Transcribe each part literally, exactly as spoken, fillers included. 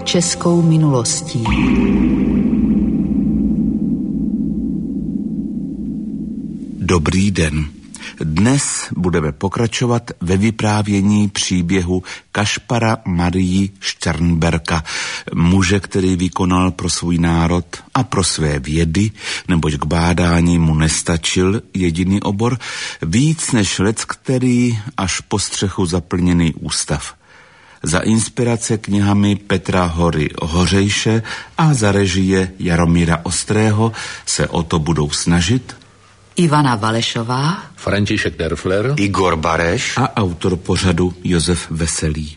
českou minulostí. Dobrý den. Dnes budeme pokračovat ve vyprávění příběhu Kašpara Marii Šternberka, muže, který vykonal pro svůj národ a pro své vědy, neboť k bádání mu nestačil jediný obor, víc než lec, který až po střechu zaplněný ústav. Za inspirace knihami Petra Hory Hořejše a za režie Jaromíra Ostrého se o to budou snažit Ivana Valešová, František Derfler, Igor Bareš a autor pořadu Josef Veselý.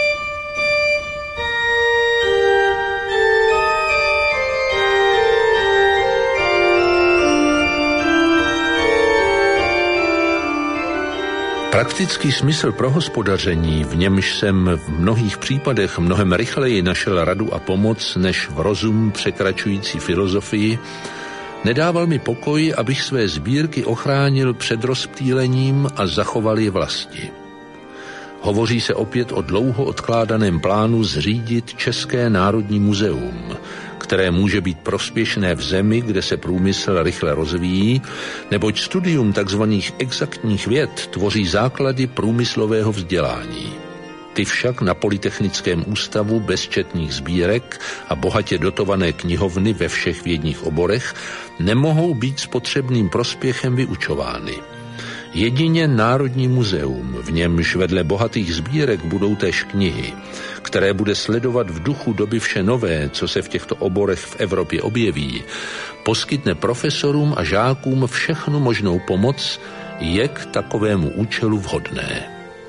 Praktický smysl pro hospodaření, v němž jsem v mnohých případech mnohem rychleji našel radu a pomoc než v rozum překračující filozofii, nedával mi pokoj, abych své sbírky ochránil před rozptýlením a zachoval je vlasti. Hovoří se opět o dlouho odkládaném plánu zřídit České národní muzeum, které může být prospěšné v zemi, kde se průmysl rychle rozvíjí, neboť studium tzv. Exaktních věd tvoří základy průmyslového vzdělání. Ty však na Polytechnickém ústavu bezčetných sbírek a bohatě dotované knihovny ve všech vědních oborech nemohou být s potřebným prospěchem vyučovány. Jedině Národní muzeum, v němž vedle bohatých sbírek budou též knihy, které bude sledovat v duchu doby vše nové, co se v těchto oborech v Evropě objeví, poskytne profesorům a žákům všechnu možnou pomoc, je k takovému účelu vhodné.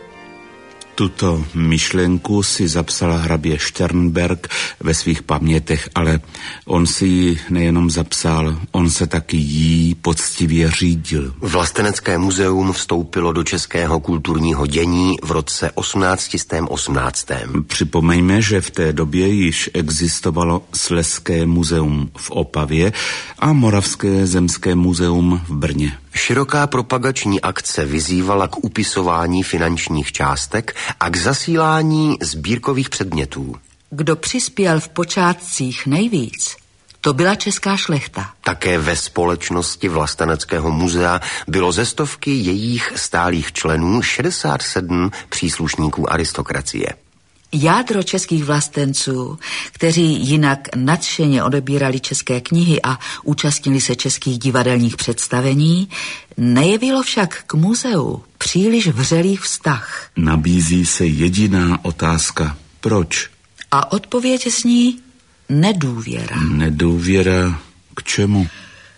Tuto myšlenku si zapsal hrabě Šternberk ve svých pamětech, ale on si ji nejenom zapsal, on se taky jí poctivě řídil. Vlastenecké muzeum vstoupilo do českého kulturního dění v roce osmnáct set osmnáct. Připomeňme, že v té době již existovalo Slezské muzeum v Opavě a Moravské zemské muzeum v Brně. Široká propagační akce vyzývala k upisování finančních částek a k zasílání sbírkových předmětů. Kdo přispěl v počátcích nejvíc, to byla česká šlechta. Také ve společnosti Vlasteneckého muzea bylo ze stovky jejich stálých členů šedesát sedm příslušníků aristokracie. Jádro českých vlastenců, kteří jinak nadšeně odebírali české knihy a účastnili se českých divadelních představení, nejevilo však k muzeu příliš vřelý vztah. Nabízí se jediná otázka. Proč? A odpověď zní nedůvěra. Nedůvěra k čemu?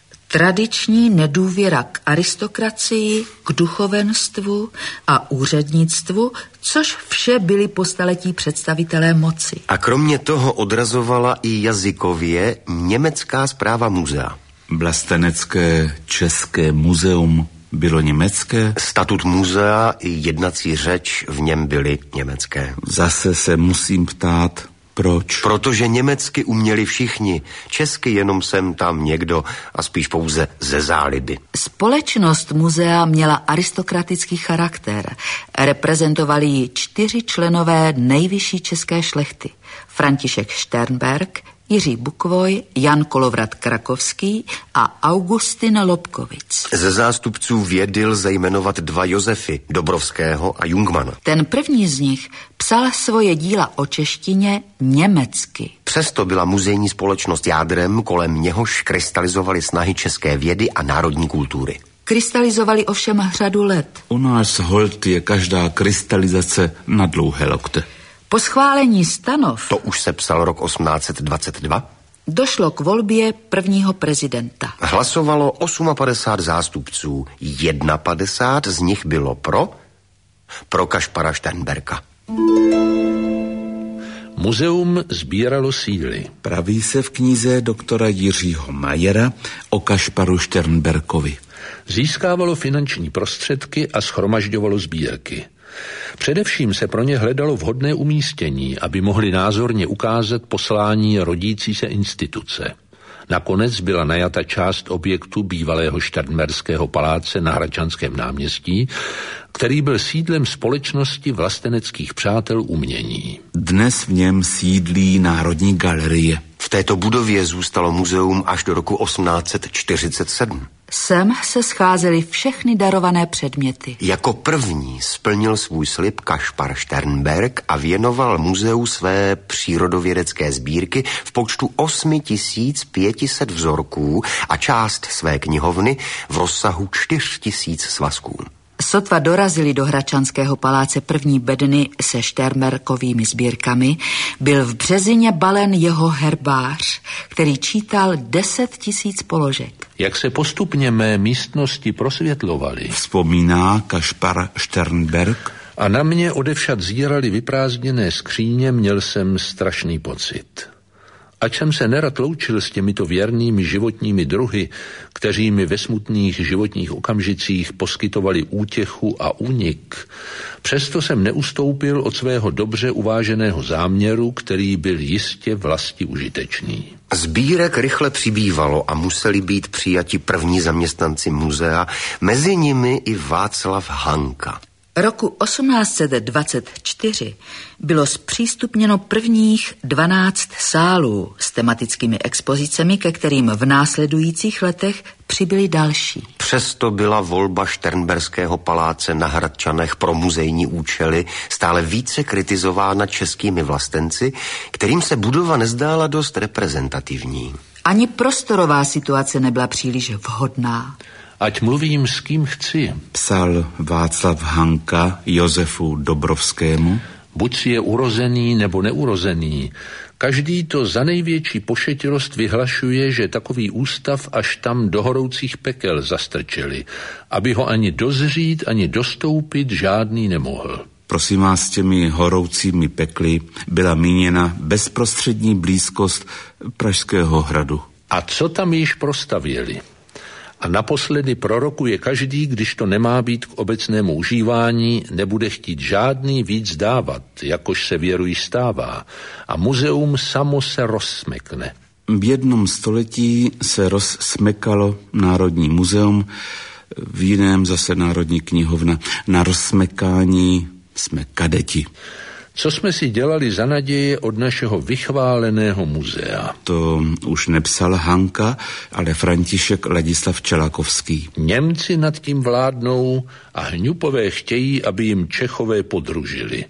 Tradiční nedůvěra k aristokracii, k duchovenstvu a úřednictvu, což vše byli po staletí představitelé moci. A kromě toho odrazovala i jazykově německá správa muzea. Vlastenecké české muzeum bylo německé? Statut muzea i jednací řeč v něm byly německé. Zase se musím ptát, proč? Protože německy uměli všichni, česky jenom sem tam někdo a spíš pouze ze záliby. Společnost muzea měla aristokratický charakter. Reprezentovali ji čtyři členové nejvyšší české šlechty. František Šternberk, Jiří Bukvoj, Jan Kolovrat Krakovský a Augustin Lobkovic. Ze zástupců vědy lze jmenovat dva Josefy, Dobrovského a Jungmana. Ten první z nich psal svoje díla o češtině německy. Přesto byla muzejní společnost jádrem, kolem něhož krystalizovaly snahy české vědy a národní kultury. Krystalizovali ovšem řadu let. U nás holt je každá krystalizace na dlouhé lokte. Po schválení stanov, to už se psal rok osmnáct set dvacet dva, došlo k volbě prvního prezidenta. Hlasovalo padesát osm zástupců, padesát jedna z nich bylo pro, pro Kašpara Šternberka. Muzeum sbíralo síly. Praví se v knize doktora Jiřího Majera o Kašparu Šternberkovi. Získávalo finanční prostředky a shromažďovalo sbírky. Především se pro ně hledalo vhodné umístění, aby mohli názorně ukázat poslání rodící se instituce. Nakonec byla najata část objektu bývalého Šternberského paláce na Hradčanském náměstí, který byl sídlem společnosti vlasteneckých přátel umění. Dnes v něm sídlí Národní galerie. V této budově zůstalo muzeum až do roku osmnáct set čtyřicet sedm. Sem se scházely všechny darované předměty. Jako první splnil svůj slib Kašpar Šternberk a věnoval muzeu své přírodovědecké sbírky v počtu osm tisíc pět set vzorků a část své knihovny v rozsahu čtyři tisíce svazků. Sotva dorazili do Hradčanského paláce první bedny se Šternberkovými sbírkami, byl v březině balen jeho herbář, který čítal deset tisíc položek. Jak se postupně mé místnosti prosvětlovaly, Vzpomíná Kašpar Šternberk, a na mě odevšad zíraly vyprázdněné skříně, měl jsem strašný pocit. Ač jsem se nerad loučil s těmito věrnými životními druhy, kteří mi ve smutných životních okamžicích poskytovali útěchu a únik, přesto jsem neustoupil od svého dobře uváženého záměru, který byl jistě vlasti užitečný. Sbírek rychle přibývalo a museli být přijati první zaměstnanci muzea, mezi nimi i Václav Hanka. Roku osmnáct set dvacet čtyři bylo zpřístupněno prvních dvanáct sálů s tematickými expozicemi, ke kterým v následujících letech přibyly další. Přesto byla volba Šternberského paláce na Hradčanech pro muzejní účely stále více kritizována českými vlastenci, kterým se budova nezdála dost reprezentativní. Ani prostorová situace nebyla příliš vhodná. Ať mluvím s kým chci, psal Václav Hanka Josefu Dobrovskému, buď si je urozený nebo neurozený, každý to za největší pošetilost vyhlašuje, že takový ústav až tam do horoucích pekel zastrčeli, aby ho ani dozřít, ani dostoupit žádný nemohl. Prosím vás, s těmi horoucími pekly byla míněna bezprostřední blízkost Pražského hradu. A co tam již prostavěli? A naposledy prorokuje každý, když to nemá být k obecnému užívání, nebude chtít žádný víc dávat, jakož se věrují stává. A muzeum samo se rozsmekne. V jednom století se rozsmekalo Národní muzeum, v jiném zase Národní knihovna. Na rozsmekání jsme kadeti. Co jsme si dělali za naděje od našeho vychváleného muzea? To už nepsal Hanka, ale František Ladislav Čelakovský. Němci nad tím vládnou a hňupové chtějí, aby jim Čechové podružili.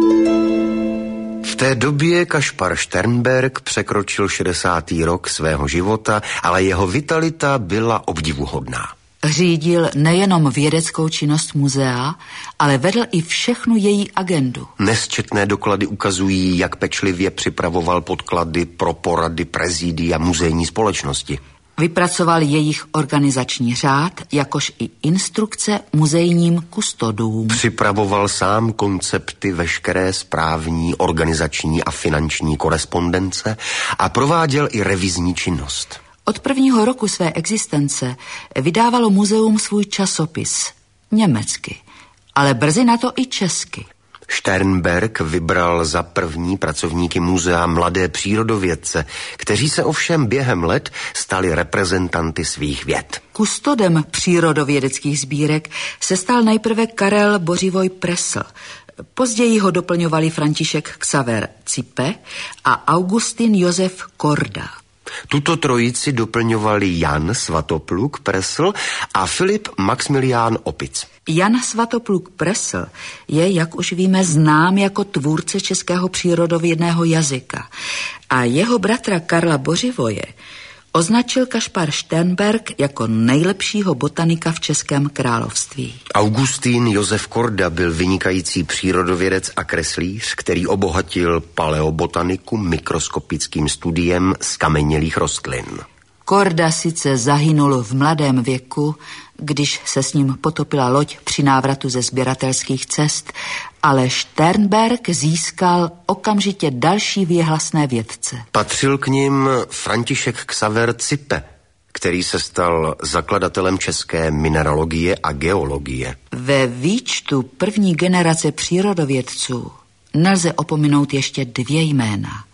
V té době Kašpar Šternberk překročil šedesátý rok svého života, ale jeho vitalita byla obdivuhodná. Řídil nejenom vědeckou činnost muzea, ale vedl i všechnu její agendu. Nesčetné doklady ukazují, jak pečlivě připravoval podklady pro porady prezidia muzejní společnosti. Vypracoval jejich organizační řád, jakož i instrukce muzejním kustodům. Připravoval sám koncepty veškeré správní, organizační a finanční korespondence a prováděl i revizní činnost. Od prvního roku své existence vydávalo muzeum svůj časopis německy, ale brzy na to i česky. Šternberk vybral za první pracovníky muzea mladé přírodovědce, kteří se ovšem během let stali reprezentanty svých věd. Kustodem přírodovědeckých sbírek se stal nejprve Karel Bořivoj Pressl. Později ho doplňovali František Xaver Cipe a Augustin Josef Korda. Tuto trojici doplňovali Jan Svatopluk Pressl a Filip Maxmilián Opic. Jan Svatopluk Pressl je, jak už víme, znám jako tvůrce českého přírodovědného jazyka a jeho bratra Karla Bořivoje označil Kašpar Šternberk jako nejlepšího botanika v Českém království. Augustín Josef Korda byl vynikající přírodovědec a kreslíř, který obohatil paleobotaniku mikroskopickým studiem zkamenělých rostlin. Korda sice zahynul v mladém věku, když se s ním potopila loď při návratu ze sběratelských cest, ale Šternberk získal okamžitě další věhlasné vědce. Patřil k nim František Xaver Cipe, který se stal zakladatelem české mineralogie a geologie. Ve výčtu první generace přírodovědců nelze opominout ještě dvě jména.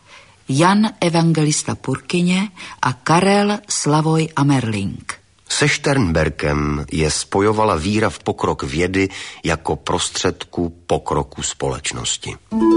Jan Evangelista Purkyně a Karel Slavoj Amerling. Se Šternberkem je spojovala víra v pokrok vědy jako prostředku pokroku společnosti.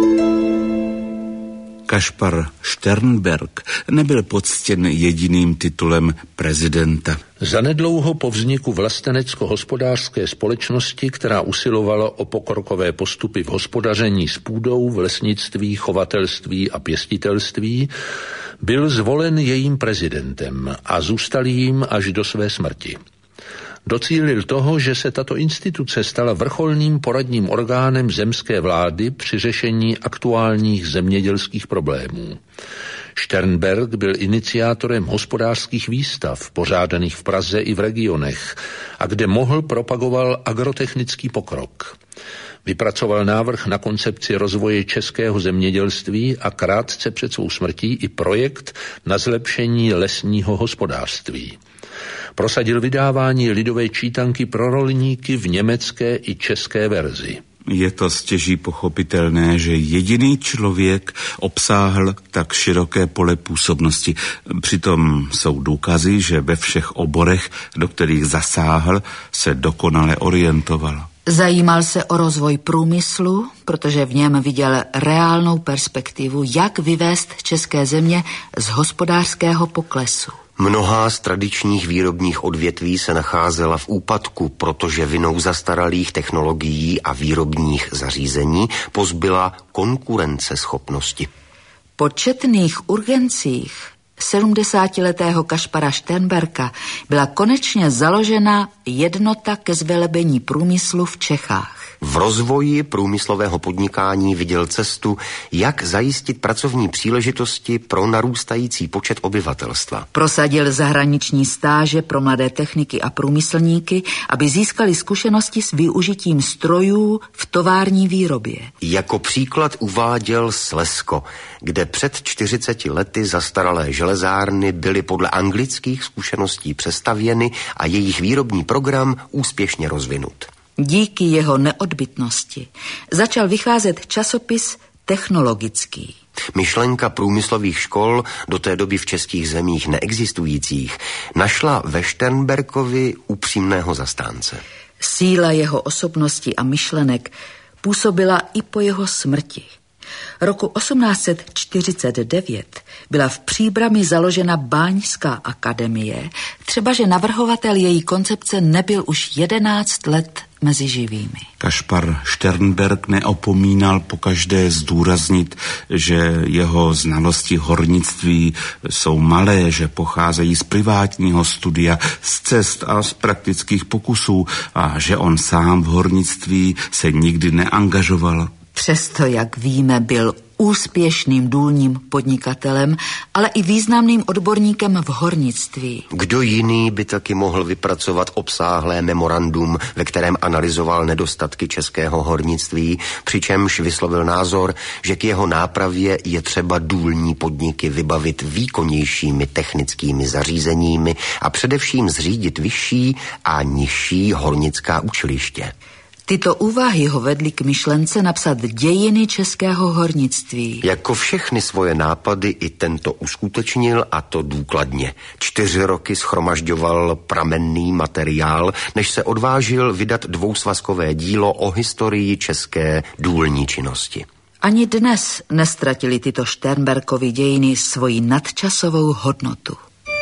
Kašpar Šternberk nebyl poctěn jediným titulem prezidenta. Zanedlouho po vzniku vlastenecko-hospodářské společnosti, která usilovala o pokrokové postupy v hospodaření s půdou, v lesnictví, chovatelství a pěstitelství, byl zvolen jejím prezidentem a zůstal jím až do své smrti. Docílil toho, že se tato instituce stala vrcholným poradním orgánem zemské vlády při řešení aktuálních zemědělských problémů. Šternberk byl iniciátorem hospodářských výstav, pořádaných v Praze i v regionech, a kde mohl propagoval agrotechnický pokrok. Vypracoval návrh na koncepci rozvoje českého zemědělství a krátce před svou smrtí i projekt na zlepšení lesního hospodářství. Prosadil vydávání lidové čítanky pro rolníky v německé i české verzi. Je to stěží pochopitelné, že jediný člověk obsáhl tak široké pole působnosti. Přitom jsou důkazy, že ve všech oborech, do kterých zasáhl, se dokonale orientoval. Zajímal se o rozvoj průmyslu, protože v něm viděl reálnou perspektivu, jak vyvést české země z hospodářského poklesu. Mnohá z tradičních výrobních odvětví se nacházela v úpadku, protože vinou zastaralých technologií a výrobních zařízení pozbyla konkurenceschopnosti. Po četných urgencích sedmdesátiletého Kašpara Šternberka byla konečně založena jednota ke zvelebení průmyslu v Čechách. V rozvoji průmyslového podnikání viděl cestu, jak zajistit pracovní příležitosti pro narůstající počet obyvatelstva. Prosadil zahraniční stáže pro mladé techniky a průmyslníky, aby získali zkušenosti s využitím strojů v tovární výrobě. Jako příklad uváděl Slezsko, kde před čtyřiceti lety zastaralé železárny byly podle anglických zkušeností přestavěny a jejich výrobní program úspěšně rozvinut. Díky jeho neodbytnosti začal vycházet časopis Technologický. Myšlenka průmyslových škol, do té doby v českých zemích neexistujících, našla ve Šternberkovi upřímného zastánce. Síla jeho osobnosti a myšlenek působila i po jeho smrti. Roku osmnáct set čtyřicet devět byla v Příbrami založena Báňská akademie, třebaže navrhovatel její koncepce nebyl už jedenáct let mezi živými. Kašpar Šternberk neopomínal pokaždé zdůraznit, že jeho znalosti hornictví jsou malé, že pocházejí z privátního studia, z cest a z praktických pokusů a že on sám v hornictví se nikdy neangažoval. Přesto, jak víme, byl úspěšným důlním podnikatelem, ale i významným odborníkem v hornictví. Kdo jiný by taky mohl vypracovat obsáhlé memorandum, ve kterém analyzoval nedostatky českého hornictví, přičemž vyslovil názor, že k jeho nápravě je třeba důlní podniky vybavit výkonnějšími technickými zařízeními a především zřídit vyšší a nižší hornická učiliště. Tyto úvahy ho vedly k myšlence napsat dějiny českého hornictví. Jako všechny svoje nápady i tento uskutečnil, a to důkladně. Čtyři roky shromažďoval pramenný materiál, než se odvážil vydat dvousvazkové dílo o historii české důlní činnosti. Ani dnes nestratili tyto Šternberkovy dějiny svoji nadčasovou hodnotu.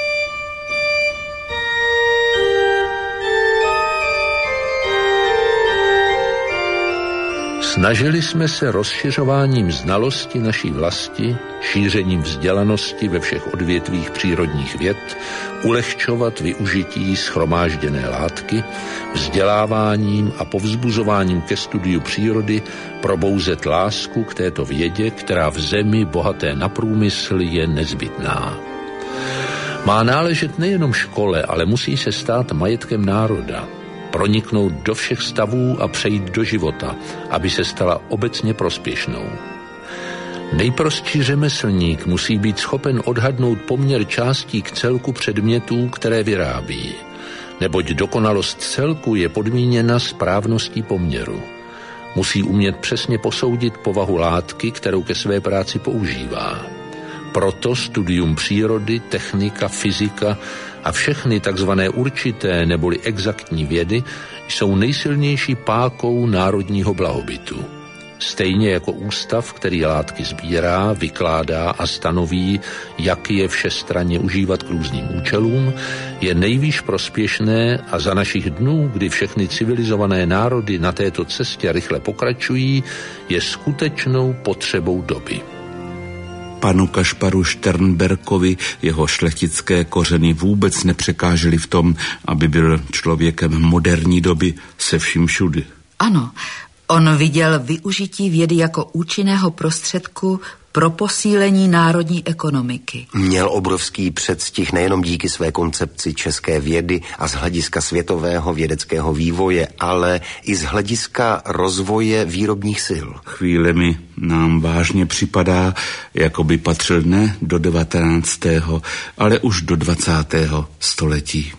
Snažili jsme se rozšiřováním znalosti naší vlasti, šířením vzdělanosti ve všech odvětvích přírodních věd, ulehčovat využití shromážděné látky, vzděláváním a povzbuzováním ke studiu přírody probouzet lásku k této vědě, která v zemi bohaté na průmysl je nezbytná. Má náležet nejenom škole, ale musí se stát majetkem národa, proniknout do všech stavů a přejít do života, aby se stala obecně prospěšnou. Nejprostší řemeslník musí být schopen odhadnout poměr částí k celku předmětů, které vyrábí, neboť dokonalost celku je podmíněna správností poměru. Musí umět přesně posoudit povahu látky, kterou ke své práci používá. Proto studium přírody, technika, fyzika a všechny takzvané určité neboli exaktní vědy jsou nejsilnější pákou národního blahobytu. Stejně jako ústav, který látky sbírá, vykládá a stanoví, jak je všestranně užívat k různým účelům, je nejvýš prospěšné a za našich dnů, kdy všechny civilizované národy na této cestě rychle pokračují, je skutečnou potřebou doby. Panu Kašparu Šternberkovi jeho šlechtické kořeny vůbec nepřekážely v tom, aby byl člověkem moderní doby se vším všudy. Ano, on viděl využití vědy jako účinného prostředku pro posílení národní ekonomiky. Měl obrovský předstih nejenom díky své koncepci české vědy a z hlediska světového vědeckého vývoje, ale i z hlediska rozvoje výrobních sil. Chvílemi nám vážně připadá, jako by patřil ne do devatenáctého, ale už do dvacátého století.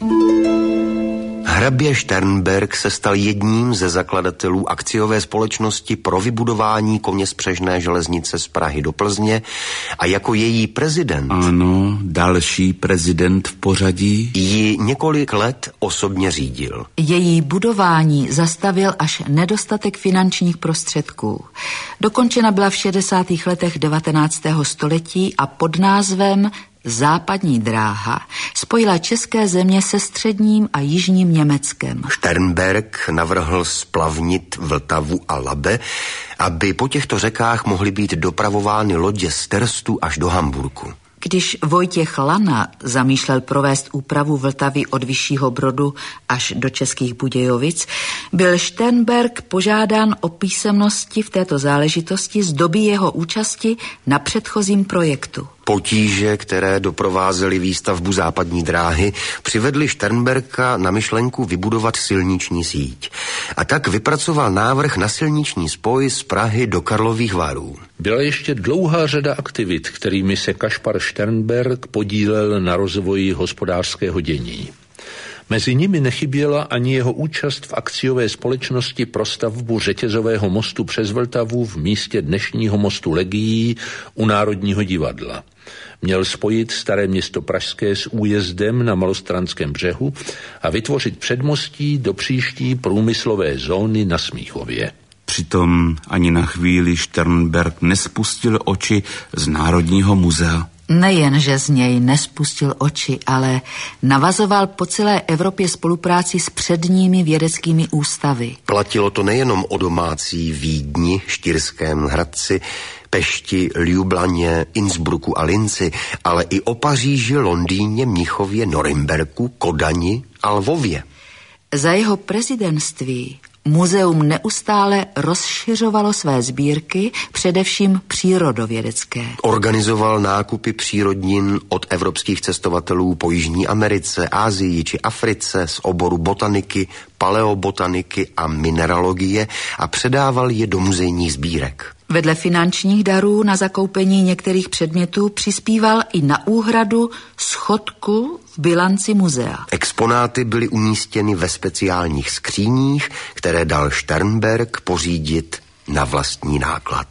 Hrabě Šternberk se stal jedním ze zakladatelů akciové společnosti pro vybudování koněspřežné železnice z Prahy do Plzně a jako její prezident. Ano, další prezident v pořadí. Ji několik let osobně řídil. Její budování zastavil až nedostatek finančních prostředků. Dokončena byla v šedesátých letech devatenáctého století a pod názvem Západní dráha spojila české země se středním a jižním Německem. Šternberk navrhl splavnit Vltavu a Labe, aby po těchto řekách mohly být dopravovány lodě z Terstu až do Hamburku. Když Vojtěch Lana zamýšlel provést úpravu Vltavy od Vyššího Brodu až do Českých Budějovic, byl Šternberk požádán o písemnosti v této záležitosti z doby jeho účasti na předchozím projektu. Potíže, které doprovázely výstavbu západní dráhy, přivedly Šternberka na myšlenku vybudovat silniční síť. A tak vypracoval návrh na silniční spoj z Prahy do Karlových Varů. Byla ještě dlouhá řada aktivit, kterými se Kašpar Šternberk podílel na rozvoji hospodářského dění. Mezi nimi nechyběla ani jeho účast v akciové společnosti pro stavbu řetězového mostu přes Vltavu v místě dnešního mostu Legií u Národního divadla. Měl spojit staré město pražské s újezdem na Malostranském břehu a vytvořit předmostí do příští průmyslové zóny na Smíchově. Přitom ani na chvíli Šternberk nespustil oči z Národního muzea. Nejen, že z něj nespustil oči, ale navazoval po celé Evropě spolupráci s předními vědeckými ústavy. Platilo to nejenom o domácí Vídni, Štýrském Hradci, Pešti, Ljubljaně, Innsbrucku a Linci, ale i o Paříži, Londýně, Mnichově, Norimberku, Kodani a Lvově. Za jeho prezidentství muzeum neustále rozšiřovalo své sbírky, především přírodovědecké. Organizoval nákupy přírodnin od evropských cestovatelů po Jižní Americe, Asii či Africe z oboru botaniky, paleobotaniky a mineralogie a předával je do muzejních sbírek. Vedle finančních darů na zakoupení některých předmětů přispíval i na úhradu schodku v bilanci muzea. Exponáty byly umístěny ve speciálních skříních, které dal Šternberk pořídit na vlastní náklad.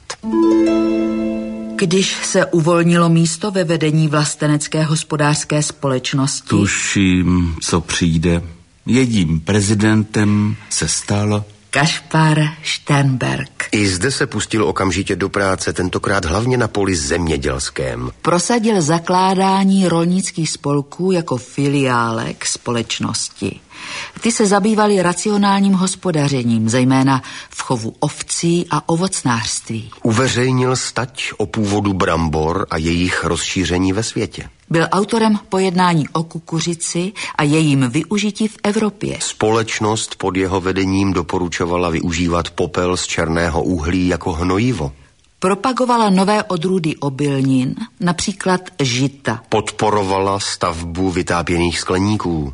Když se uvolnilo místo ve vedení vlastenecké hospodářské společnosti... Tuším, co přijde. Jedním prezidentem se stal Kašpar Šternberk. I zde se pustil okamžitě do práce, tentokrát hlavně na poli zemědělském. Prosadil zakládání rolnických spolků jako filiálek společnosti. Ty se zabývaly racionálním hospodařením, zejména v chovu ovcí a ovocnářství. Uveřejnil stať o původu brambor a jejich rozšíření ve světě. Byl autorem pojednání o kukuřici a jejím využití v Evropě. Společnost pod jeho vedením doporučovala využívat popel z černého uhlí jako hnojivo. Propagovala nové odrůdy obilnin, například žita. Podporovala stavbu vytápěných skleníků.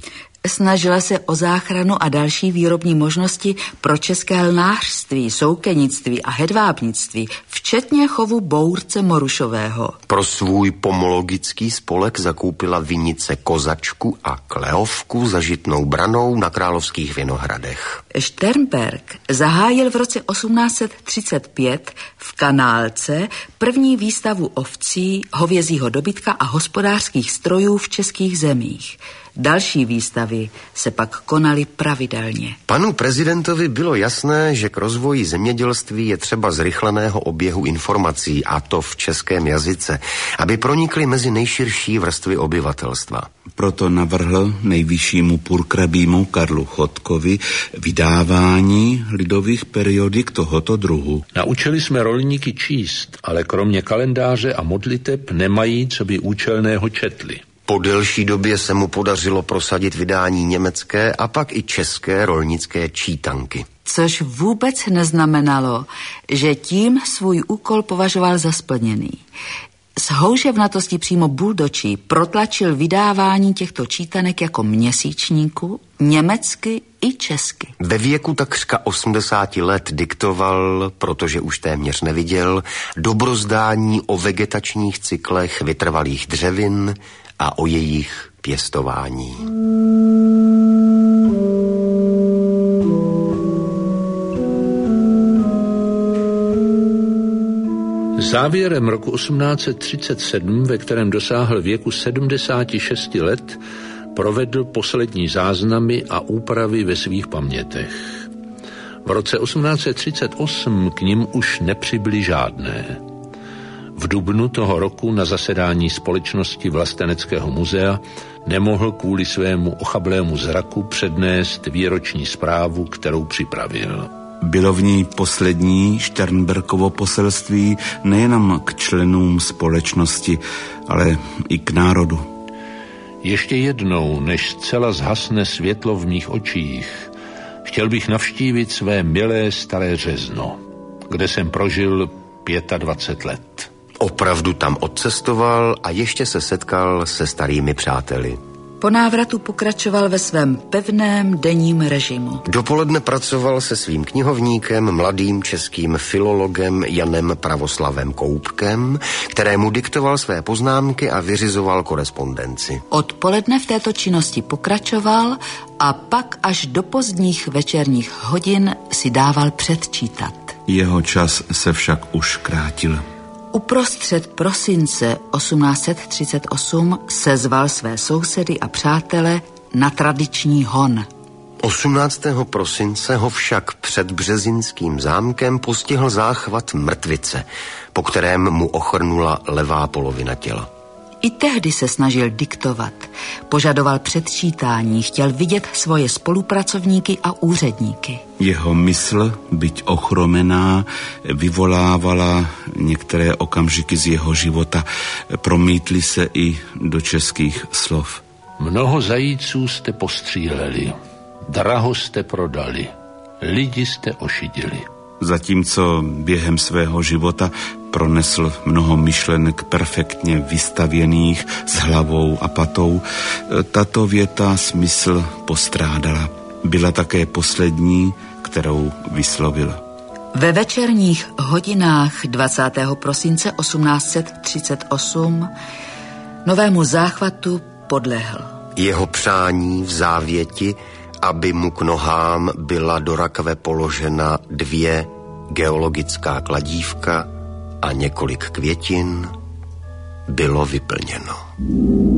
Snažila se o záchranu a další výrobní možnosti pro české lnářství, soukenictví a hedvábnictví, včetně chovu bource morušového. Pro svůj pomologický spolek zakoupila vinice Kozačku a Kleovku za Žitnou branou na Královských Vinohradech. Šternberk zahájil v roce osmnáct set třicet pět v Kanálce první výstavu ovcí, hovězího dobytka a hospodářských strojů v českých zemích. Další výstavy se pak konaly pravidelně. Panu prezidentovi bylo jasné, že k rozvoji zemědělství je třeba zrychleného oběhu informací, a to v českém jazyce, aby pronikly mezi nejširší vrstvy obyvatelstva. Proto navrhl nejvyššímu purkrabímu Karlu Chodkovi vydávání lidových periodik tohoto druhu. Naučili jsme rolníky číst, ale kromě kalendáře a modliteb nemají, co by účelného četli. Po delší době se mu podařilo prosadit vydání německé a pak i české rolnické čítanky. Což vůbec neznamenalo, že tím svůj úkol považoval za splněný. S houževnatostí přímo buldočí protlačil vydávání těchto čítanek jako měsíčníku, německy i česky. Ve věku takřka osmdesáti let diktoval, protože už téměř neviděl, dobrozdání o vegetačních cyklech vytrvalých dřevin a o jejich pěstování. Závěrem roku osmnáct set třicet sedm, ve kterém dosáhl věku sedmdesáti šesti let, provedl poslední záznamy a úpravy ve svých pamětech. V roce osmnáct set třicet osm k nim už nepřibyly žádné. V dubnu toho roku na zasedání společnosti Vlasteneckého muzea nemohl kvůli svému ochablému zraku přednést výroční zprávu, kterou připravil. Bylo v ní poslední Šternberkovo poselství nejenom k členům společnosti, ale i k národu. Ještě jednou, než zcela zhasne světlo v mých očích, chtěl bych navštívit své milé Staré Řezno, kde jsem prožil dvacet pět let. Opravdu tam odcestoval a ještě se setkal se starými přáteli. Po návratu pokračoval ve svém pevném denním režimu. Dopoledne pracoval se svým knihovníkem, mladým českým filologem Janem Pravoslavem Koupkem, kterému diktoval své poznámky a vyřizoval korespondenci. Odpoledne v této činnosti pokračoval a pak až do pozdních večerních hodin si dával předčítat. Jeho čas se však už krátil. Uprostřed prosince osmnáct set třicet osm sezval své sousedy a přátele na tradiční hon. osmnáctého prosince ho však před Březinským zámkem postihl záchvat mrtvice, po kterém mu ochrnula levá polovina těla. I tehdy se snažil diktovat, požadoval předčítání, chtěl vidět svoje spolupracovníky a úředníky. Jeho mysl, byť ochromená, vyvolávala některé okamžiky z jeho života, promítly se i do českých slov. Mnoho zajíců jste postříleli, draho jste prodali, lidi jste ošidili. Zatímco během svého života pronesl mnoho myšlenek perfektně vystavěných s hlavou a patou, tato věta smysl postrádala. Byla také poslední, kterou vyslovil. Ve večerních hodinách dvacátého prosince osmnáct set třicet osm novému záchvatu podlehl. Jeho přání v závěti, aby mu k nohám byla do rakve položena dvě geologická kladívka a několik květin, bylo vyplněno.